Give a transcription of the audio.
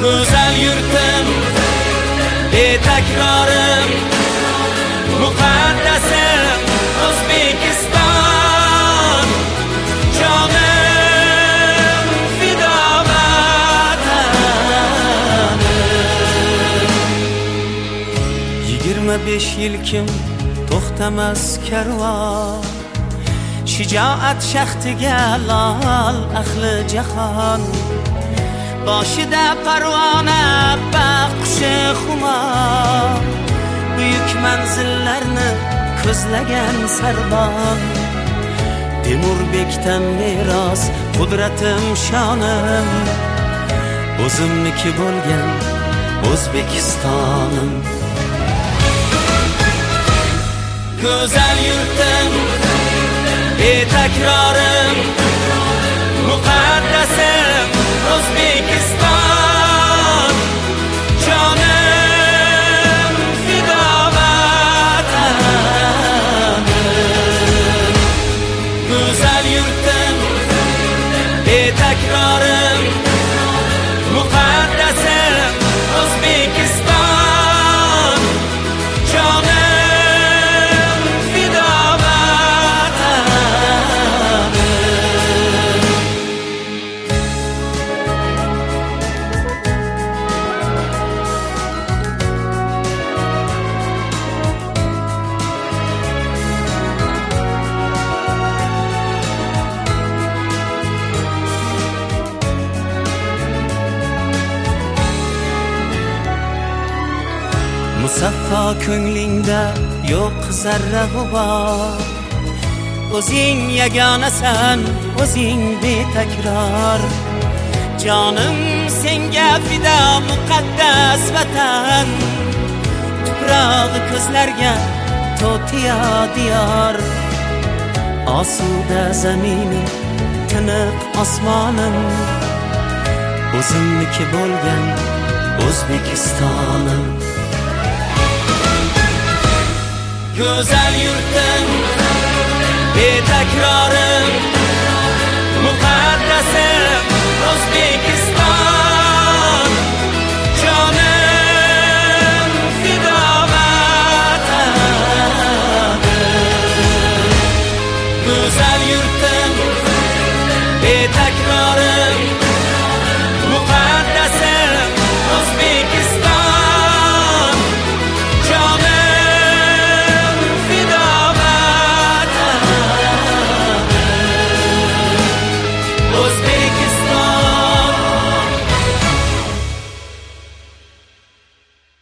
Güzel yurtim, betakrorım, mukaddesim O'zbekiston. Jonim fido vatanim. 25 yil kim to'xtamas karvon, shijoat shahtiga lol ahli jahon. Boshida parvona baqshi xumor, buyuk manzillarni ko'zlagan sarbon. Temurbekdan meros qudratim shonim, o'zimniki bo'lgan O'zbekistonim. Güzel yurtim, betakrorim, mukaddesim O'zbekiston. Jonim fido vatanim. Güzel yurtim, betakrorim, mukaddesim O'zbekiston. Jonim fido vatanim. Musaffo ko'nglingda yo'q zarra g'ubor, o'zing yagonasan, o'zing betakror. Jonim senga fido muqaddas vatan, tuprog'i ko'zlarga to'tiyo diyor. Osuda zaminim, tiniq osmonim, o'zimniki bo'lgan O'zbekistonim. Güzel yurtim, betakrorim, mukaddesim O'zbekiston. Jonim fido vatanim. Güzel yurtim, betakrorim, mukaddesim